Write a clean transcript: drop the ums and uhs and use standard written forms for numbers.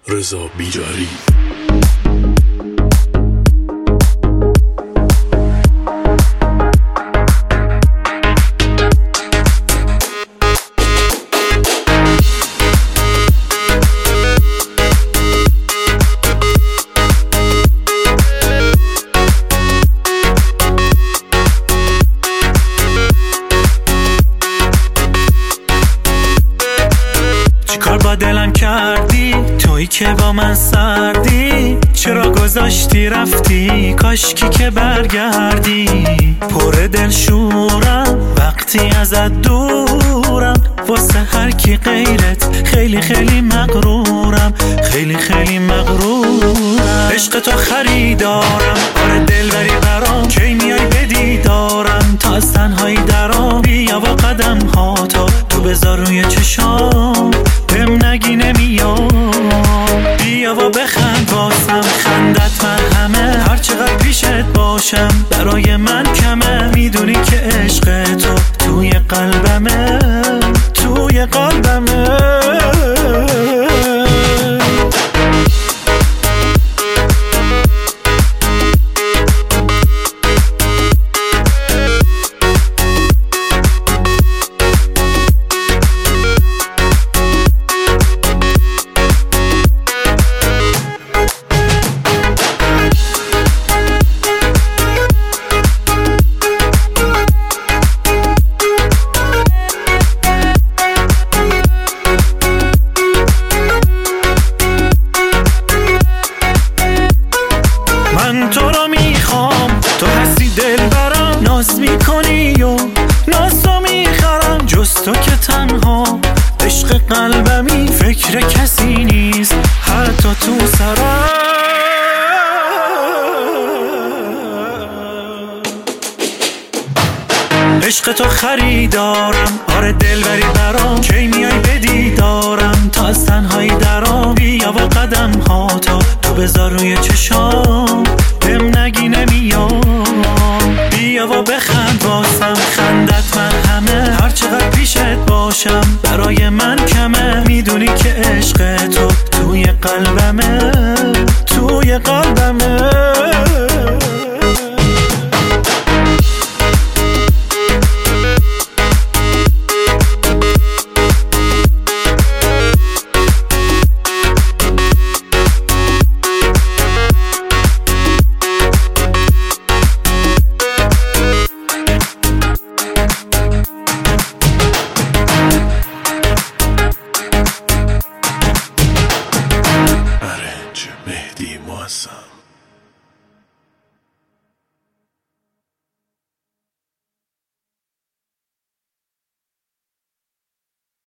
رضا بیجاری. چیکار با دلم کردی تویی که با من سردی؟ چرا گذاشتی رفتی؟ کاشکی که برگردی. پر دل شورم وقتی ازت دورم، واسه هر کی غیرت خیلی خیلی مغرورم، خیلی خیلی مغرورم. عشق تو خریدارم، آره دلبری برام، کی میای به دیدارم؟ تا از تنهایی درام، بیا با قدم ها تا تو بذار روی چشام، بهم نگی نمیام. بیا و بخند واسم، خندت مرهمه، هر چقدر پیشت باشم برای من کمه. میدونی که عشق تو توی قلبمه، توی قلبمه. من تو رو میخوام، تو هستی دلبرم، ناز میکنی و ناز تو میخرم. جز تو که تنها عشق قلبمی، فکر کسی نیست حتی تو سرم. عشق تو خریدارم، آره دلبری برام، کی میای به دیدارم؟ تا از تنهایی درام، بیا و قدم ها تا تو بذار روی چشام، بهم نگی نمیام. بیا و بخند واسم، خندت مرهمه، هر چقدر پیشت باشم برای من کمه. میدونی که عشق تو توی قلبمه، توی قلبمه. مهدی معظم.